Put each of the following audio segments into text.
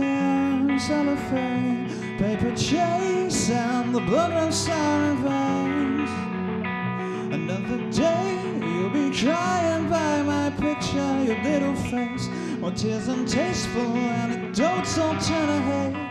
in cellophane, paper chase and the blood runs down in veins. Another day you'll be crying by my picture, your little face, or tears and tasteful anecdotes all turn to hate.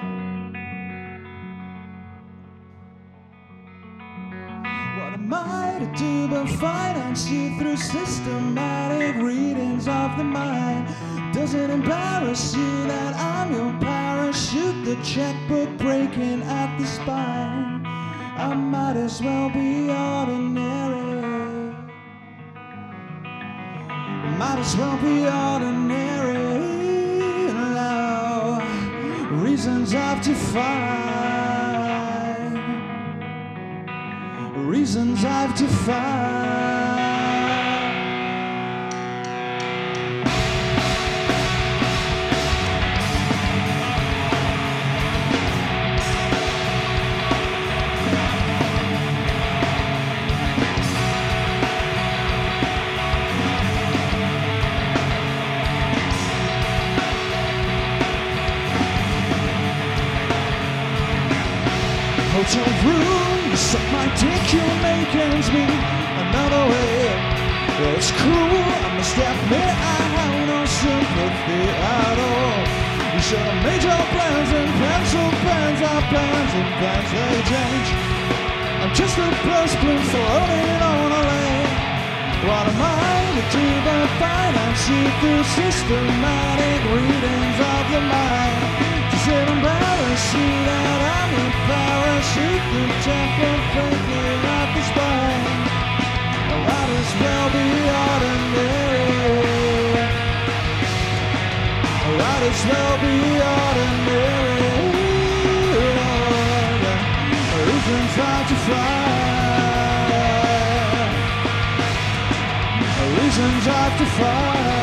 What am I to do but finance you through systematic readings of the mind? Does it embarrass you that I'm your parachute, the checkbook breaking at the spine? I might as well be ordinary. Might as well be ordinary. Now, reasons I've defined. Reasons I've defined. Hotel room, you suck my dick, you make ends meet another way. It's cruel, I must admit I have no sympathy at all. You should have made your plans and pencil pens, our plans and plans they change. I'm just a plus balloon floating on a lake. What am I to do but finance you through systematic readings of the mind? Does it embarrass you that I'm a parachute, the temple breaking at the spine? I might as well be ordinary. I might as well be ordinary. Reasons hard to find. Reasons hard to find.